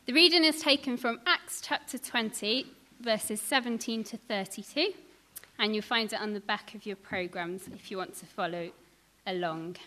The reading is taken from Acts chapter 20, verses 17 to 32, and you'll find it on the back of your programmes if you want to follow along.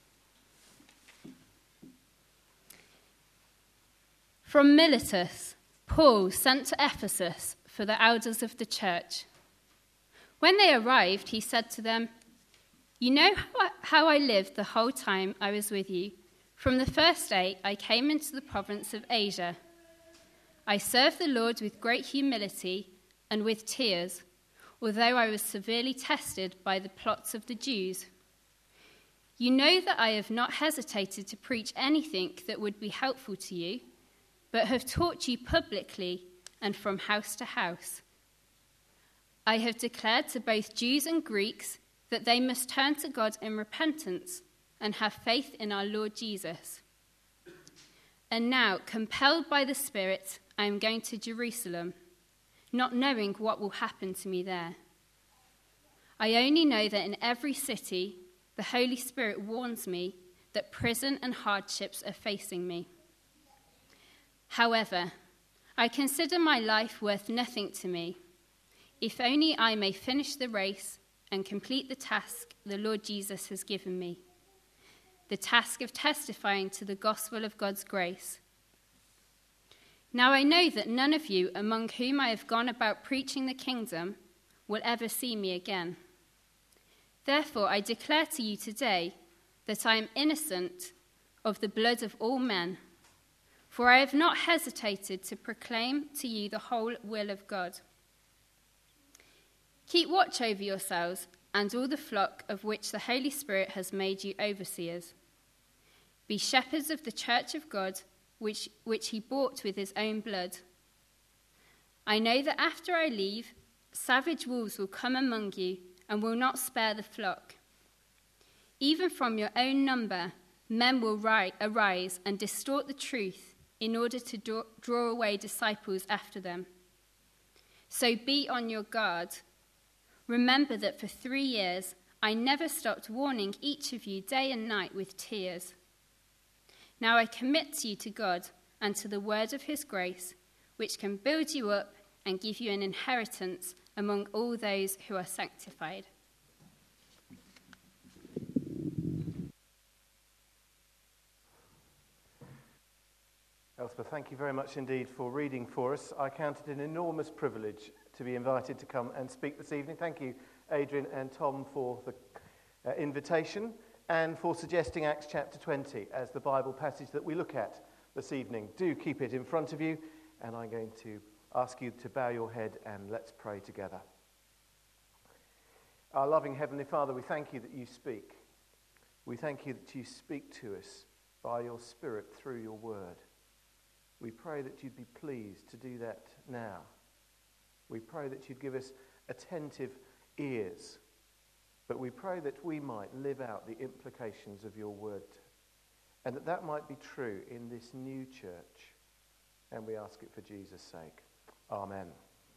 From Miletus, Paul sent to Ephesus for the elders of the church. When they arrived, he said to them, "You know how I lived the whole time I was with you. From the first day I came into the province of Asia. I served the Lord with great humility and with tears, although I was severely tested by the plots of the Jews. You know that I have not hesitated to preach anything that would be helpful to you, but have taught you publicly and from house to house. I have declared to both Jews and Greeks that they must turn to God in repentance and have faith in our Lord Jesus. And now, compelled by the Spirit, I am going to Jerusalem, not knowing what will happen to me there. I only know that in every city, the Holy Spirit warns me that prison and hardships are facing me. However, I consider my life worth nothing to me, if only I may finish the race and complete the task the Lord Jesus has given me, the task of testifying to the gospel of God's grace. Now I know that none of you among whom I have gone about preaching the kingdom will ever see me again. Therefore I declare to you today that I am innocent of the blood of all men, for I have not hesitated to proclaim to you the whole will of God. Keep watch over yourselves and all the flock of which the Holy Spirit has made you overseers. Be shepherds of the church of God, which he bought with his own blood. I know that after I leave, savage wolves will come among you and will not spare the flock. Even from your own number, men will arise and distort the truth in order to draw away disciples after them. So be on your guard. Remember that for 3 years I never stopped warning each of you day and night with tears. Now I commit you to God and to the word of his grace, which can build you up and give you an inheritance among all those who are sanctified." Elspeth, thank you very much indeed for reading for us. I count it an enormous privilege to be invited to come and speak this evening. Thank you, Adrian and Tom, for the invitation and for suggesting Acts chapter 20 as the Bible passage that we look at this evening. Do keep it in front of you, and I'm going to ask you to bow your head and let's pray together. Our loving Heavenly Father, we thank you that you speak. We thank you that you speak to us by your Spirit through your word. We pray that you'd be pleased to do that now. We pray that you'd give us attentive ears, but we pray that we might live out the implications of your word, and that might be true in this new church. And we ask it for Jesus' sake. Amen.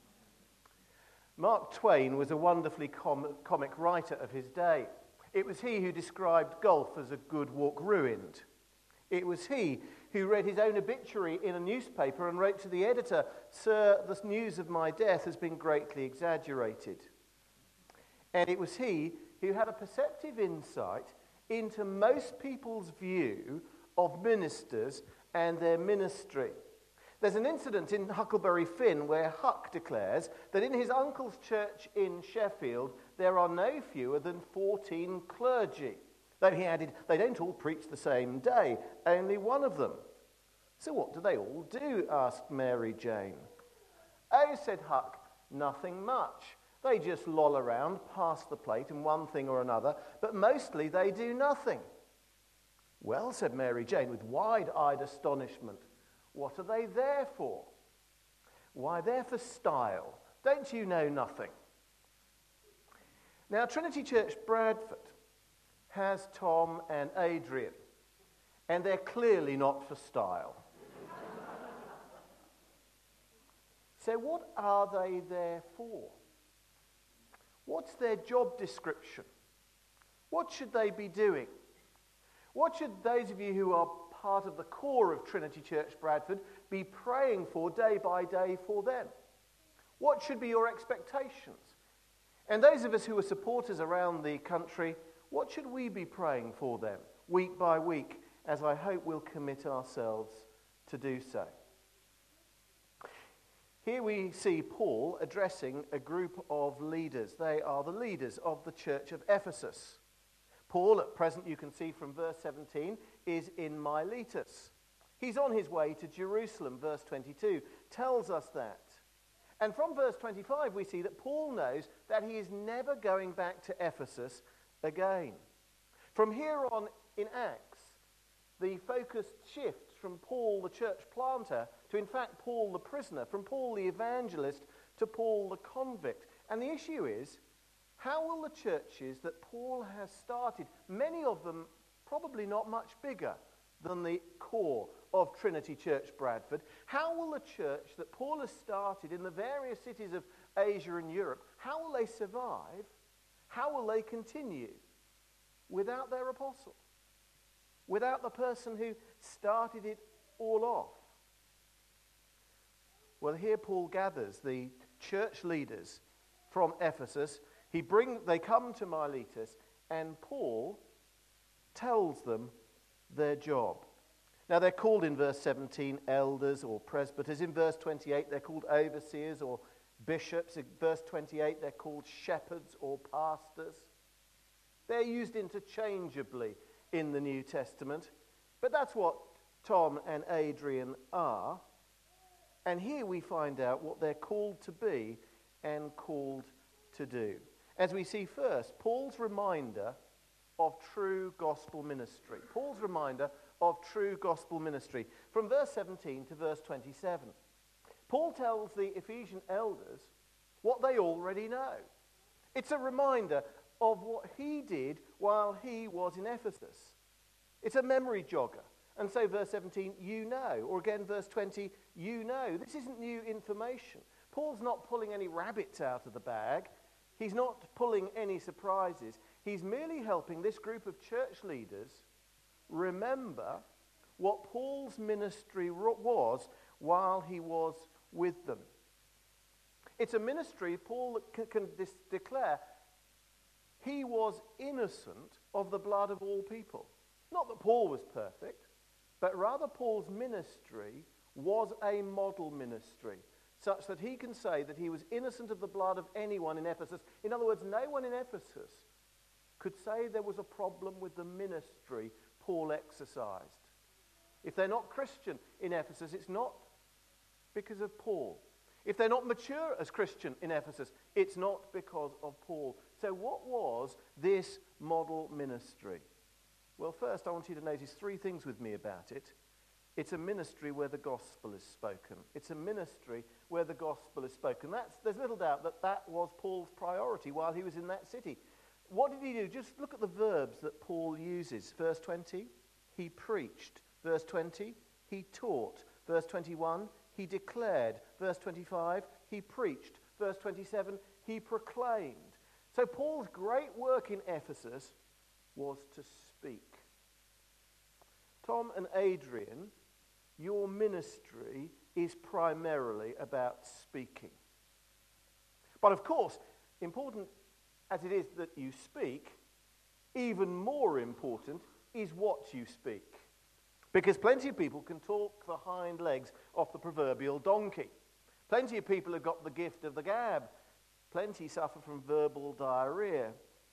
Mark Twain was a wonderfully comic writer of his day. It was he who described golf as a good walk ruined. It was he who read his own obituary in a newspaper and wrote to the editor, "Sir, the news of my death has been greatly exaggerated." And it was he who had a perceptive insight into most people's view of ministers and their ministry. There's an incident in Huckleberry Finn where Huck declares that in his uncle's church in Sheffield there are no fewer than 14 clergy. Though he added, they don't all preach the same day, only one of them. "So what do they all do?" asked Mary Jane. "Oh," said Huck, "nothing much. They just loll around, pass the plate and one thing or another, but mostly they do nothing." "Well," said Mary Jane with wide-eyed astonishment, "what are they there for?" "Why, they're for style. Don't you know nothing?" Now, Trinity Church Bradford has Tom and Adrian, and they're clearly not for style. So what are they there for? What's their job description? What should they be doing? What should those of you who are part of the core of Trinity Church Bradford be praying for day by day for them? What should be your expectations? And those of us who are supporters around the country, what should we be praying for them week by week, as I hope we'll commit ourselves to do so? Here we see Paul addressing a group of leaders. They are the leaders of the church of Ephesus. Paul, at present, you can see from verse 17, is in Miletus. He's on his way to Jerusalem, verse 22 tells us that. And from verse 25, we see that Paul knows that he is never going back to Ephesus again. From here on in Acts, the focus shifts from Paul the church planter to, in fact, Paul the prisoner, from Paul the evangelist to Paul the convict. And the issue is, how will the churches that Paul has started, many of them probably not much bigger than the core of Trinity Church Bradford, how will the church that Paul has started in the various cities of Asia and Europe, how will they survive? How will they continue without their apostle? Without the person who started it all off? Well, here Paul gathers the church leaders from Ephesus. They come to Miletus, and Paul tells them their job. Now, they're called in verse 17 elders or presbyters. In verse 28, they're called overseers or bishops. In verse 28, they're called shepherds or pastors. They're used interchangeably in the New Testament. But that's what Tom and Adrian are. And here we find out what they're called to be and called to do. As we see first, Paul's reminder of true gospel ministry. Paul's reminder of true gospel ministry. From verse 17 to verse 27. Paul tells the Ephesian elders what they already know. It's a reminder of what he did while he was in Ephesus. It's a memory jogger. And so verse 17, you know. Or again, verse 20, you know. This isn't new information. Paul's not pulling any rabbits out of the bag. He's not pulling any surprises. He's merely helping this group of church leaders remember what Paul's ministry was while he was with them. It's a ministry Paul can declare he was innocent of the blood of all people. Not that Paul was perfect, but rather Paul's ministry was a model ministry, such that he can say that he was innocent of the blood of anyone in Ephesus. In other words, no one in Ephesus could say there was a problem with the ministry Paul exercised. If they're not Christian in Ephesus, it's not because of Paul. If they're not mature as Christian in Ephesus, it's not because of Paul. So what was this model ministry? Well, first I want you to notice three things with me about it. It's a ministry where the gospel is spoken. It's a ministry where the gospel is spoken. There's little doubt that was Paul's priority while he was in that city. What did he do? Just look at the verbs that Paul uses. Verse 20, he preached. Verse 20, he taught. Verse 21, he declared. Verse 25, he preached. Verse 27, he proclaimed. So Paul's great work in Ephesus was to speak. Tom and Adrian, your ministry is primarily about speaking. But of course, important as it is that you speak, even more important is what you speak. Because plenty of people can talk the hind legs off the proverbial donkey. Plenty of people have got the gift of the gab. Plenty suffer from verbal diarrhea.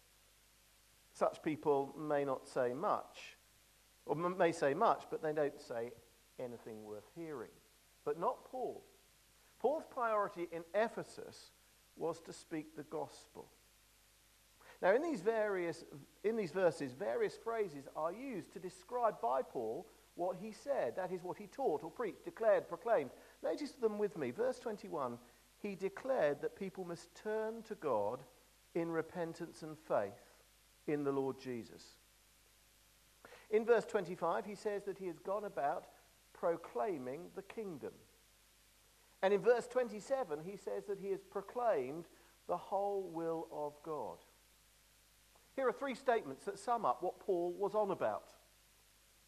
Such people may not say much, or may say much, but they don't say anything worth hearing. But not Paul. Paul's priority in Ephesus was to speak the gospel. Now, in these verses, various phrases are used to describe by Paul what he said. That is what he taught or preached, declared, proclaimed. Notice them with me. Verse 21, he declared that people must turn to God in repentance and faith in the Lord Jesus. In verse 25, he says that he has gone about proclaiming the kingdom. And in verse 27, he says that he has proclaimed the whole will of God. Here are three statements that sum up what Paul was on about.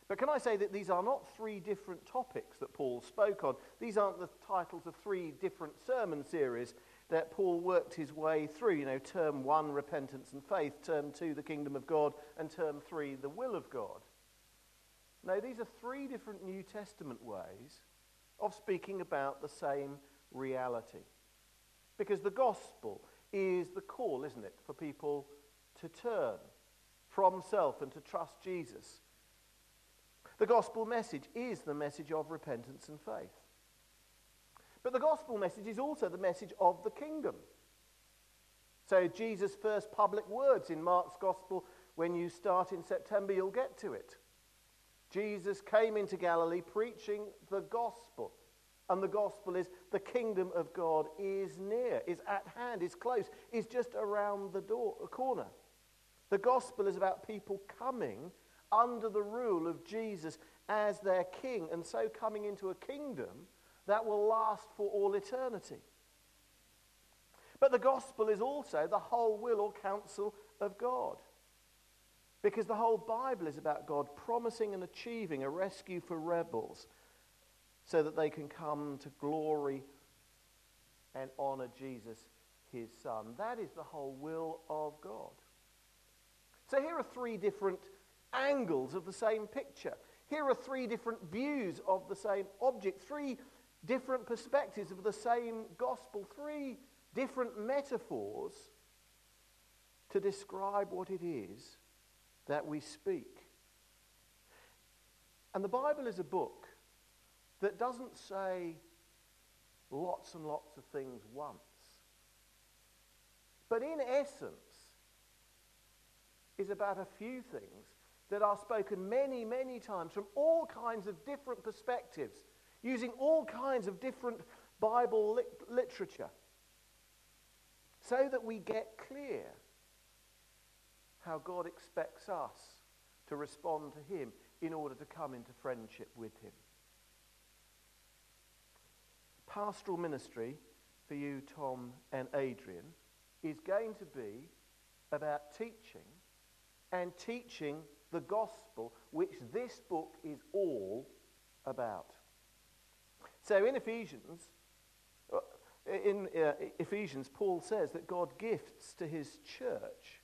But can I say that these are not three different topics that Paul spoke on? These aren't the titles of three different sermon series that Paul worked his way through. You know, term 1, repentance and faith, term 2, the kingdom of God, and term 3, the will of God. No, these are three different New Testament ways of speaking about the same reality. Because the gospel is the call, isn't it, for people to turn from self and to trust Jesus. The gospel message is the message of repentance and faith. But the gospel message is also the message of the kingdom. So Jesus' first public words in Mark's gospel, when you start in September, you'll get to it. Jesus came into Galilee preaching the gospel. And the gospel is the kingdom of God is near, is at hand, is close, is just around the corner. The gospel is about people coming under the rule of Jesus as their king, and so coming into a kingdom that will last for all eternity. But the gospel is also the whole will or counsel of God. Because the whole Bible is about God promising and achieving a rescue for rebels so that they can come to glory and honor Jesus, his son. That is the whole will of God. So here are three different angles of the same picture. Here are three different views of the same object, three different perspectives of the same gospel, three different metaphors to describe what it is that we speak. And the Bible is a book that doesn't say lots and lots of things once, but in essence is about a few things that are spoken many, many times from all kinds of different perspectives, using all kinds of different Bible literature, so that we get clear how God expects us to respond to him in order to come into friendship with him. Pastoral ministry for you, Tom and Adrian, is going to be about teaching, and teaching the gospel, which this book is all about. So in Ephesians, Paul says that God gifts to his church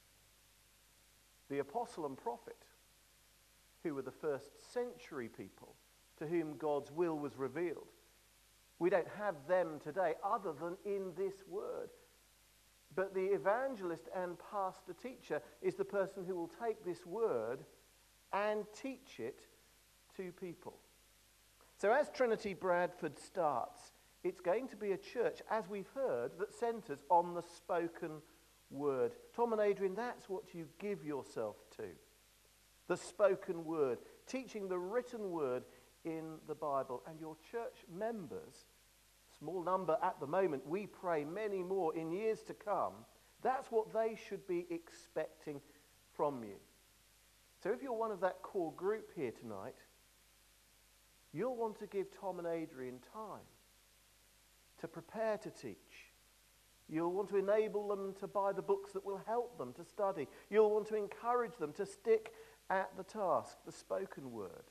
the apostle and prophet, who were the first century people to whom God's will was revealed. We don't have them today other than in this word. But the evangelist and pastor teacher is the person who will take this word and teach it to people. So as Trinity Bradford starts, it's going to be a church, as we've heard, that centres on the spoken word. Tom and Adrian, that's what you give yourself to. The spoken word, teaching the written word in the Bible. And your church members, small number at the moment, we pray many more in years to come, that's what they should be expecting from you. So if you're one of that core group here tonight, you'll want to give Tom and Adrian time to prepare to teach. You'll want to enable them to buy the books that will help them to study. You'll want to encourage them to stick at the task, the spoken word.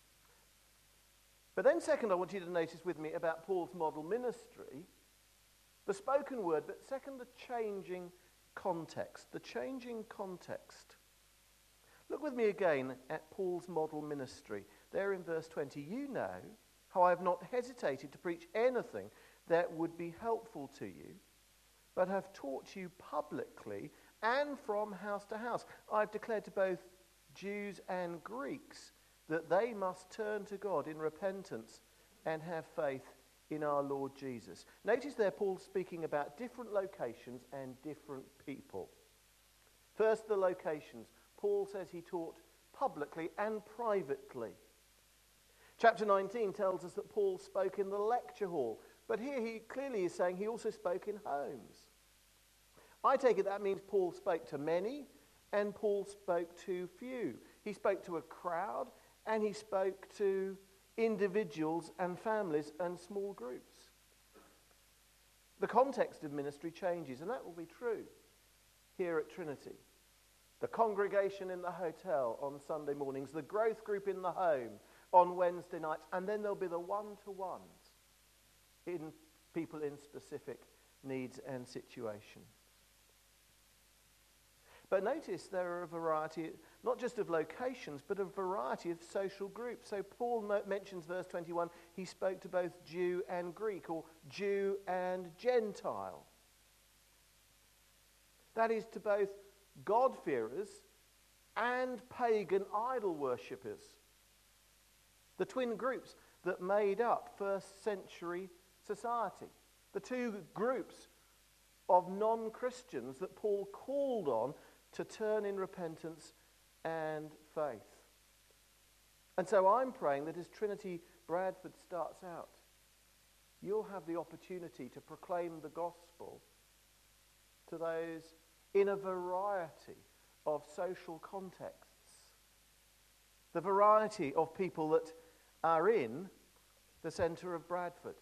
But then second, I want you to notice with me about Paul's model ministry, the spoken word, but second, the changing context. The changing context. Look with me again at Paul's model ministry. There in verse 20, you know how I have not hesitated to preach anything that would be helpful to you, but have taught you publicly and from house to house. I've declared to both Jews and Greeks that they must turn to God in repentance and have faith in our Lord Jesus. Notice there Paul's speaking about different locations and different people. First, the locations. Paul says he taught publicly and privately. Chapter 19 tells us that Paul spoke in the lecture hall, but here he clearly is saying he also spoke in homes. I take it that means Paul spoke to many and Paul spoke to few. He spoke to a crowd and he spoke to individuals and families and small groups. The context of ministry changes, and that will be true here at Trinity. The congregation in the hotel on Sunday mornings, the growth group in the home on Wednesday nights, and then there'll be the one-to-ones in people in specific needs and situations. But notice there are a variety, not just of locations, but a variety of social groups. So Paul mentions verse 21, he spoke to both Jew and Greek, or Jew and Gentile. That is, to both God-fearers and pagan idol worshippers. The twin groups that made up first century society. The two groups of non-Christians that Paul called on to turn in repentance and faith. And so I'm praying that as Trinity Bradford starts out, you'll have the opportunity to proclaim the gospel to those in a variety of social contexts. The variety of people that are in the centre of Bradford.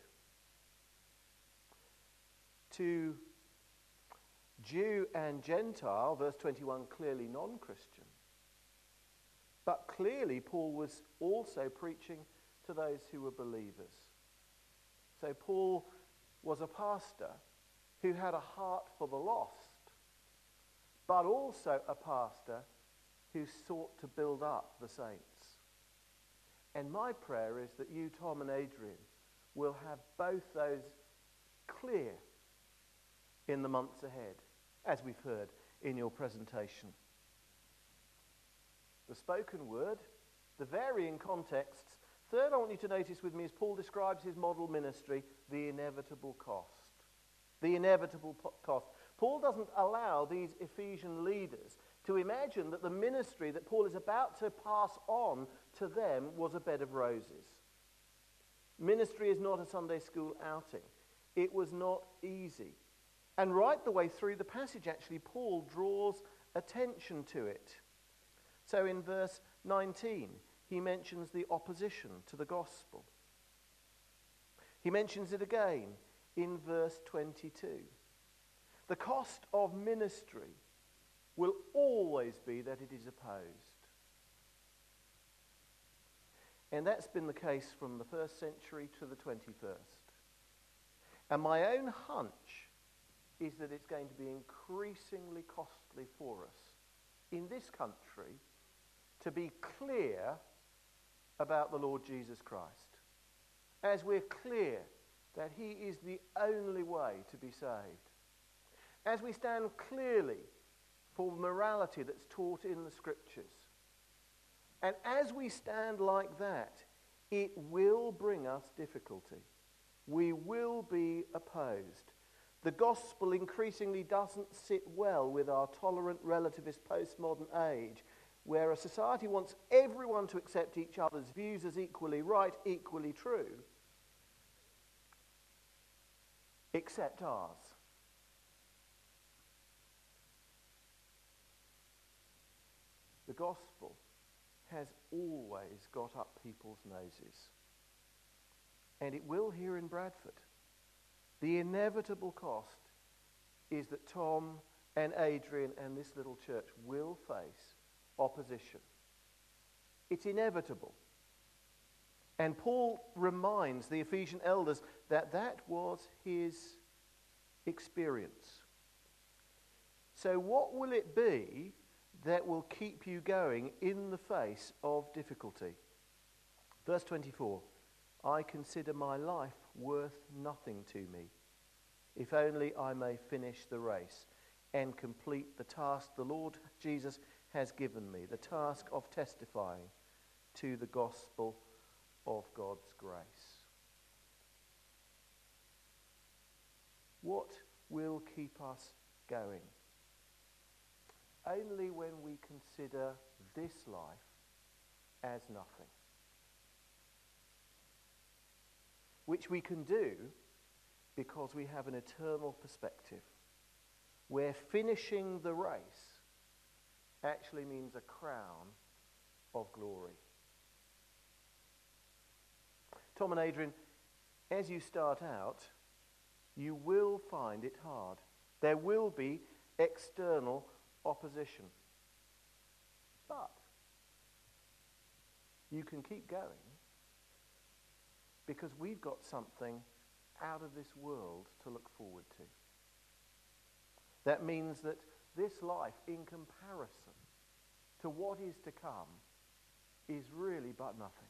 To Jew and Gentile, verse 21, clearly non-Christian. But clearly Paul was also preaching to those who were believers. So Paul was a pastor who had a heart for the lost, but also a pastor who sought to build up the saints. And my prayer is that you, Tom and Adrian, will have both those clear in the months ahead, as we've heard in your presentation. The spoken word, the varying contexts. Third, I want you to notice with me as Paul describes his model ministry, the inevitable cost. The inevitable cost. Paul doesn't allow these Ephesian leaders to imagine that the ministry that Paul is about to pass on to them was a bed of roses. Ministry is not a Sunday school outing. It was not easy. And right the way through the passage, actually, Paul draws attention to it. So in verse 19, he mentions the opposition to the gospel. He mentions it again in verse 22. The cost of ministry will always be that it is opposed. And that's been the case from the first century to the 21st. And my own hunch is that it's going to be increasingly costly for us in this country to be clear about the Lord Jesus Christ. As we're clear that he is the only way to be saved. As we stand clearly for morality that's taught in the Scriptures. And as we stand like that, it will bring us difficulty. We will be opposed. The gospel increasingly doesn't sit well with our tolerant relativist postmodern age, where a society wants everyone to accept each other's views as equally right, equally true, except ours. The gospel has always got up people's noses. And it will here in Bradford. The inevitable cost is that Tom and Adrian and this little church will face opposition. It's inevitable. And Paul reminds the Ephesian elders that that was his experience. So what will it be that will keep you going in the face of difficulty? Verse 24, I consider my life worth nothing to me, if only I may finish the race and complete the task the Lord Jesus has given me, the task of testifying to the gospel of God's grace. What will keep us going? Only when we consider this life as nothing. Which we can do because we have an eternal perspective, where finishing the race actually means a crown of glory. Tom and Adrian, as you start out, you will find it hard. There will be external opposition. But you can keep going because we've got something out of this world to look forward to. That means that this life, in comparison to what is to come, is really but nothing.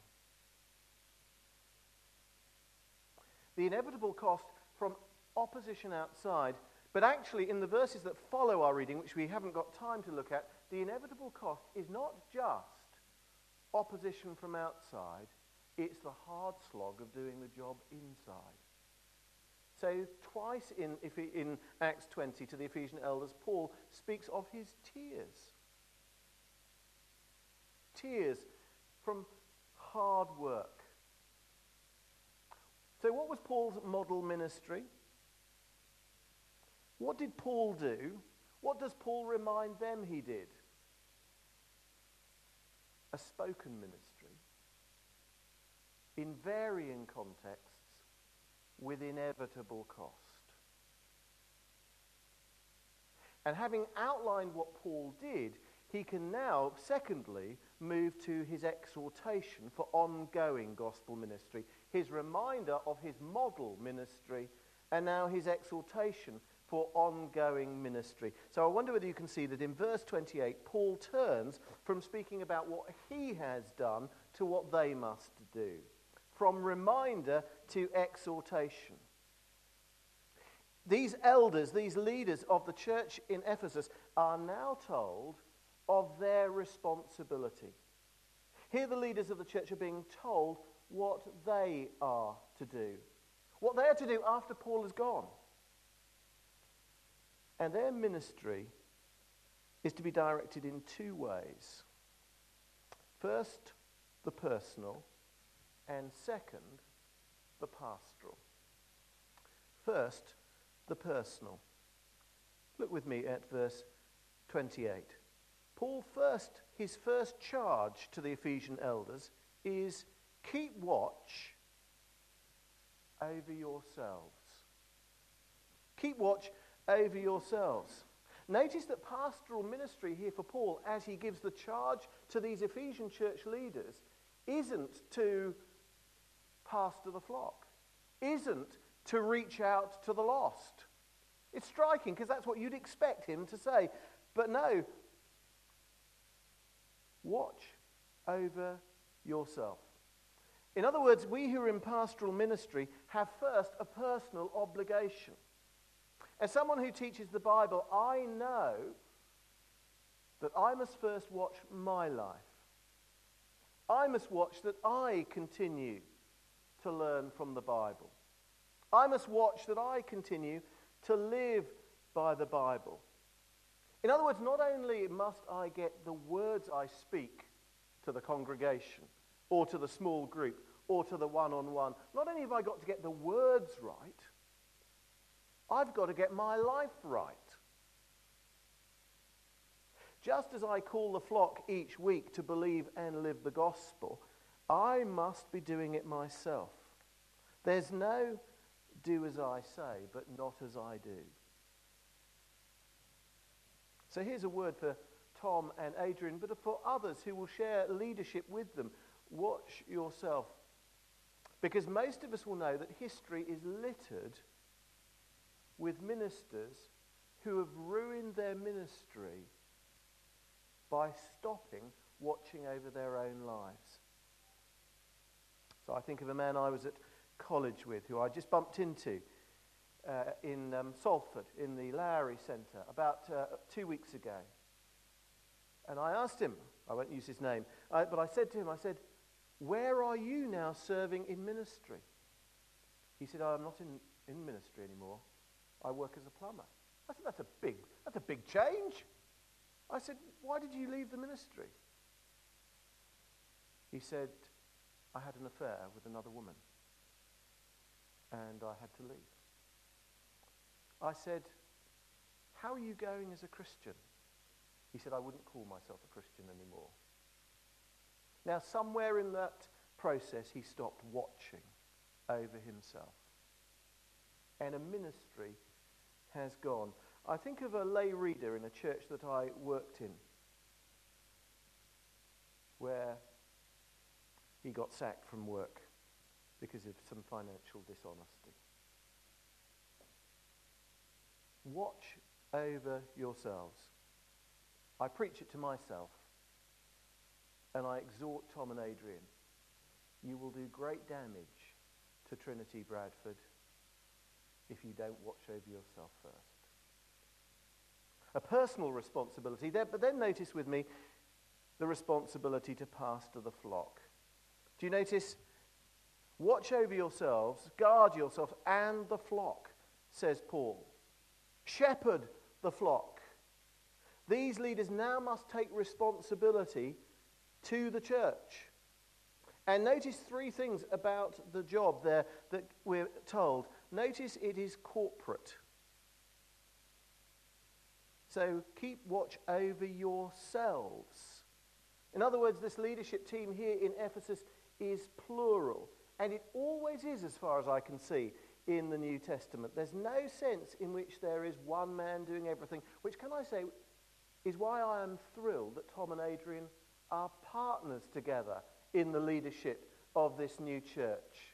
The inevitable cost from opposition outside, but actually in the verses that follow our reading, which we haven't got time to look at, the inevitable cost is not just opposition from outside, it's the hard slog of doing the job inside. So twice in Acts 20 to the Ephesian elders, Paul speaks of his tears. Tears from hard work. So what was Paul's model ministry? What did Paul do? What does Paul remind them he did? A spoken ministry in varying contexts with inevitable cost. And having outlined what Paul did, he can now, secondly, move to his exhortation for ongoing gospel ministry, his reminder of his model ministry, and now his exhortation for ongoing ministry. So I wonder whether you can see that in verse 28, Paul turns from speaking about what he has done to what they must do. From reminder to exhortation. These elders, these leaders of the church in Ephesus are now told of their responsibility. Here the leaders of the church are being told what they are to do. What they are to do after Paul is gone. And their ministry is to be directed in two ways. First, the personal, and second, the pastoral. First, the personal. Look with me at verse 28. Paul his first charge to the Ephesian elders is keep watch over yourselves. Keep watch over yourselves. Notice that pastoral ministry here for Paul, as he gives the charge to these Ephesian church leaders, isn't to pastor the flock, isn't to reach out to the lost. It's striking because that's what you'd expect him to say. But no, watch over yourself. In other words, we who are in pastoral ministry have first a personal obligation. As someone who teaches the Bible, I know that I must first watch my life. I must watch that I continue to learn from the Bible. I must watch that I continue to live by the Bible. In other words, not only must I get the words I speak to the congregation, or to the small group, or to the one-on-one, not only have I got to get the words right, I've got to get my life right. Just as I call the flock each week to believe and live the gospel, I must be doing it myself. There's no do as I say, but not as I do. So here's a word for Tom and Adrian, but for others who will share leadership with them. Watch yourself. Because most of us will know that history is littered with ministers who have ruined their ministry by stopping watching over their own lives. So I think of a man I was at college with who I just bumped into in Salford in the Lowry Centre about 2 weeks ago. And I asked him, I won't use his name, but I said to him, where are you now serving in ministry? He said, I'm not in ministry anymore. I work as a plumber. I said, that's a big change. I said, why did you leave the ministry? He said, I had an affair with another woman and I had to leave. I said, how are you going as a Christian? He said, I wouldn't call myself a Christian anymore. Now, somewhere in that process, he stopped watching over himself. And a ministry has gone. I think of a lay reader in a church that I worked in. where he got sacked from work because of some financial dishonesty. Watch over yourselves. I preach it to myself, and I exhort Tom and Adrian. You will do great damage to Trinity Bradford if you don't watch over yourself first. A personal responsibility there, but then notice with me the responsibility to pastor the flock. Do you notice? Watch over yourselves, guard yourselves, and the flock, says Paul. Shepherd the flock. These leaders now must take responsibility to the church. And notice three things about the job there that we're told. Notice it is corporate. So keep watch over yourselves. In other words, this leadership team here in Ephesus is plural. And it always is, as far as I can see, in the New Testament. There's no sense in which there is one man doing everything, which, can I say, is why I am thrilled that Tom and Adrian are partners together in the leadership of this new church.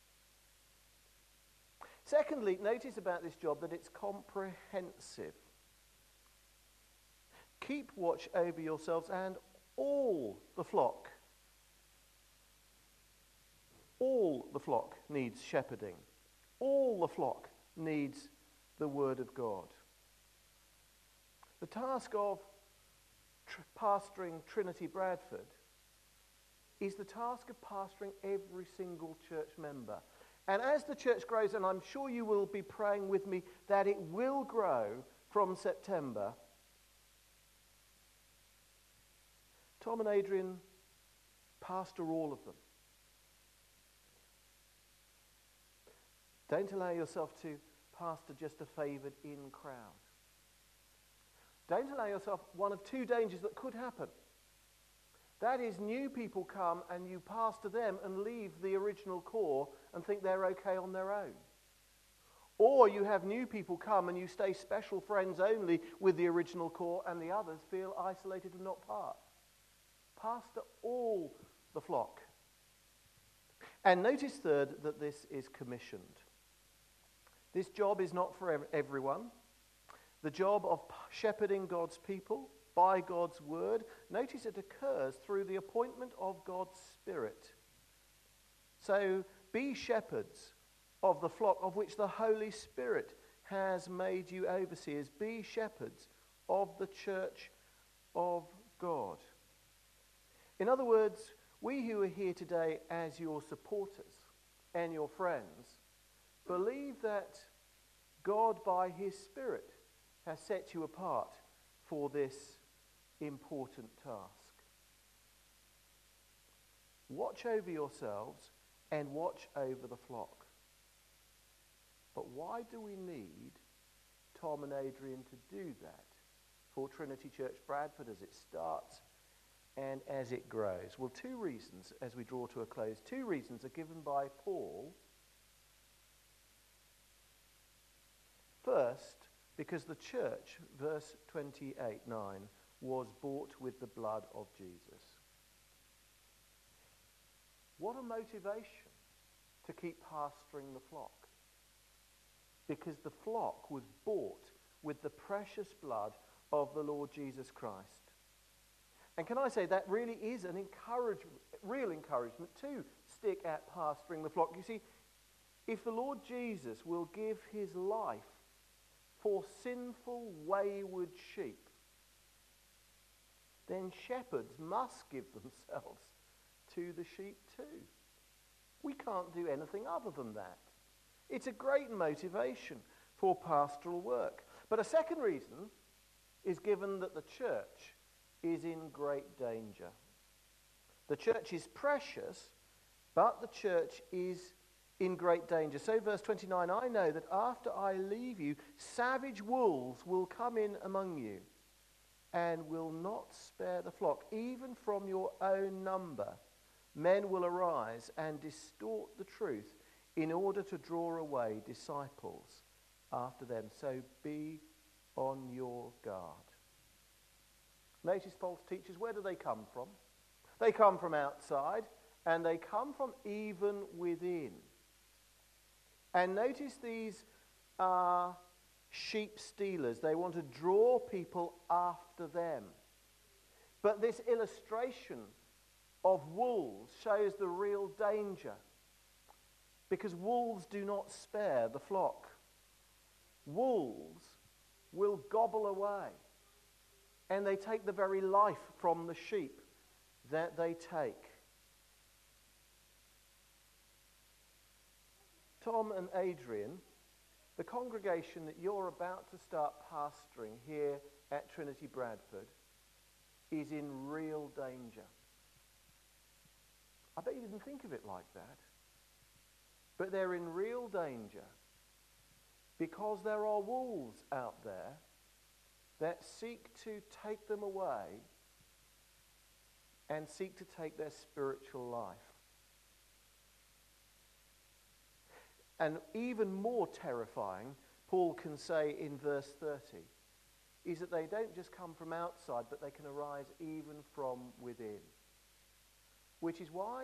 Secondly, notice about this job that it's comprehensive. Keep watch over yourselves and all the flock. All the flock needs shepherding. All the flock needs the word of God. The task of pastoring Trinity Bradford is the task of pastoring every single church member. And as the church grows, and I'm sure you will be praying with me that it will grow from September, Tom and Adrian pastor all of them. Don't allow yourself to pastor just a favoured in crowd. Don't allow yourself one of two dangers that could happen. That is, new people come and you pastor them and leave the original core and think they're okay on their own. Or you have new people come and you stay special friends only with the original core and the others feel isolated and not part. Pastor all the flock. And notice third that this is commissioned. This job is not for everyone. The job of shepherding God's people by God's word, notice it occurs through the appointment of God's Spirit. So be shepherds of the flock of which the Holy Spirit has made you overseers. Be shepherds of the church of God. In other words, we who are here today as your supporters and your friends believe that God by his Spirit has set you apart for this important task. Watch over yourselves and watch over the flock. But why do we need Tom and Adrian to do that for Trinity Church Bradford as it starts and as it grows? Well, two reasons as we draw to a close. Two reasons are given by Paul. First, because the church, verse 28:9, was bought with the blood of Jesus. What a motivation to keep pastoring the flock. Because the flock was bought with the precious blood of the Lord Jesus Christ. And can I say that really is an real encouragement to stick at pastoring the flock. You see, if the Lord Jesus will give his life for sinful, wayward sheep, then shepherds must give themselves to the sheep too. We can't do anything other than that. It's a great motivation for pastoral work. But a second reason is given that the church is in great danger. The church is precious, but the church is in great danger. So verse 29, I know that after I leave you, savage wolves will come in among you and will not spare the flock. Even from your own number, men will arise and distort the truth in order to draw away disciples after them. So be on your guard. Notice false teachers, where do they come from? They come from outside, and they come from even within. And notice these are sheep stealers. They want to draw people after them. But this illustration of wolves shows the real danger, because wolves do not spare the flock. Wolves will gobble away, and they take the very life from the sheep that they take. Tom and Adrian, the congregation that you're about to start pastoring here at Trinity Bradford is in real danger. I bet you didn't think of it like that. But they're in real danger because there are wolves out there that seek to take them away and seek to take their spiritual life. And even more terrifying, Paul can say in verse 30, is that they don't just come from outside, but they can arise even from within. Which is why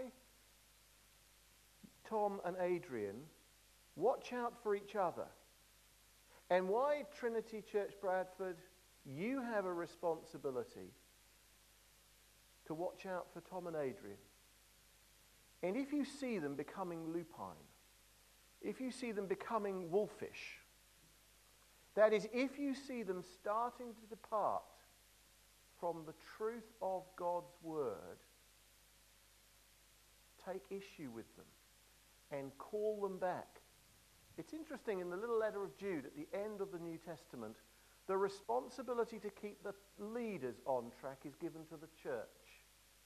Tom and Adrian watch out for each other. And why Trinity Church Bradford, you have a responsibility to watch out for Tom and Adrian. And if you see them becoming lupine, if you see them becoming wolfish, that is, if you see them starting to depart from the truth of God's word, take issue with them and call them back. It's interesting, in the little letter of Jude at the end of the New Testament, the responsibility to keep the leaders on track is given to the church.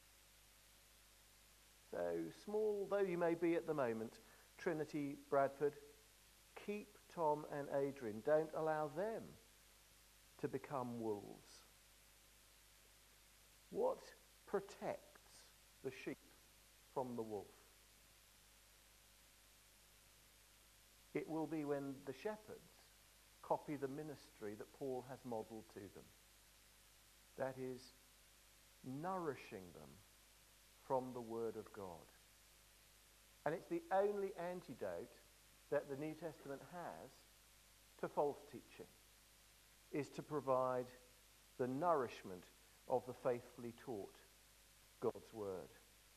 So small though you may be at the moment, Trinity Bradford, keep Tom and Adrian. Don't allow them to become wolves. What protects the sheep from the wolf? It will be when the shepherds copy the ministry that Paul has modelled to them. That is, nourishing them from the Word of God. And it's the only antidote that the New Testament has to false teaching, is to provide the nourishment of the faithfully taught God's Word.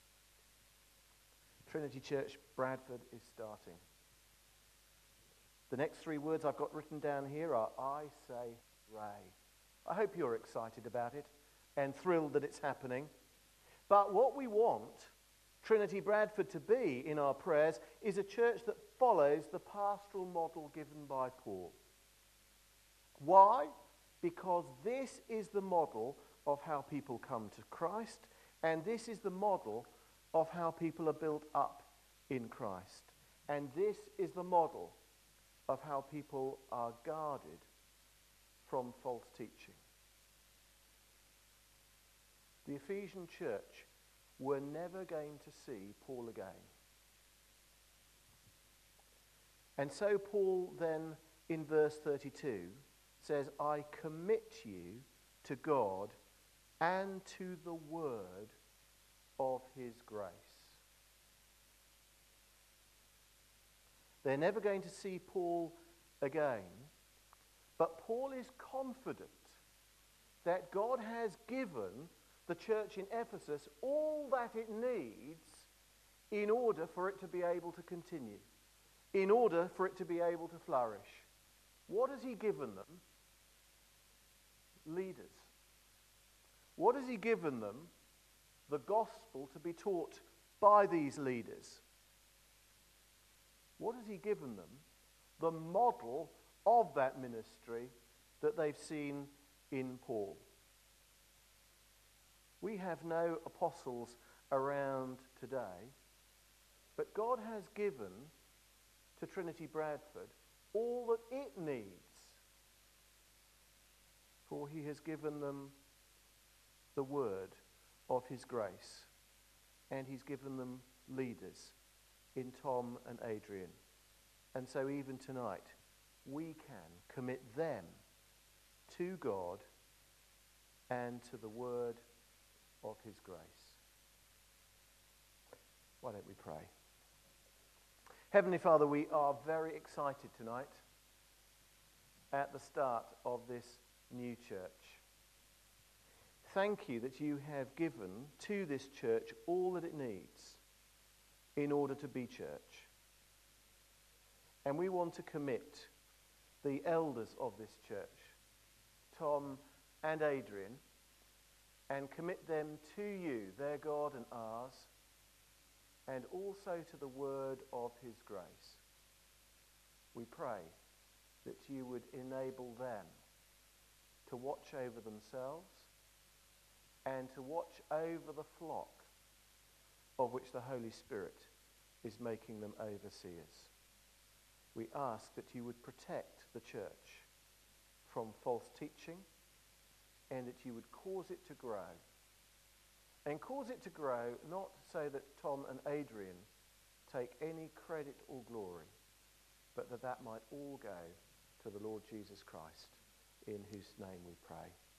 Trinity Church Bradford is starting. The next three words I've got written down here are, I say Ray. I hope you're excited about it and thrilled that it's happening. But what we want Trinity Bradford to be in our prayers is a church that follows the pastoral model given by Paul. Why? Because this is the model of how people come to Christ, and this is the model of how people are built up in Christ. And this is the model of how people are guarded from false teaching. The Ephesian church were never going to see Paul again. And so Paul then, in verse 32, says, I commit you to God and to the word of his grace. They're never going to see Paul again, but Paul is confident that God has given the church in Ephesus all that it needs in order for it to be able to continue, in order for it to be able to flourish. What has he given them? Leaders. What has he given them? The gospel to be taught by these leaders. What has he given them? The model of that ministry that they've seen in Paul. We have no apostles around today, but God has given to Trinity Bradford all that it needs, for he has given them the word of his grace, and he's given them leaders in Tom and Adrian. And so even tonight, we can commit them to God and to the word of his grace. Why don't we pray? Heavenly Father, we are very excited tonight at the start of this new church. Thank you that you have given to this church all that it needs in order to be church. And we want to commit the elders of this church, Tom and Adrian, and commit them to you, their God and ours, and also to the word of his grace. We pray that you would enable them to watch over themselves and to watch over the flock of which the Holy Spirit is making them overseers. We ask that you would protect the church from false teaching and that you would cause it to grow. And cause it to grow not so that Tom and Adrian take any credit or glory, but that might all go to the Lord Jesus Christ, in whose name we pray.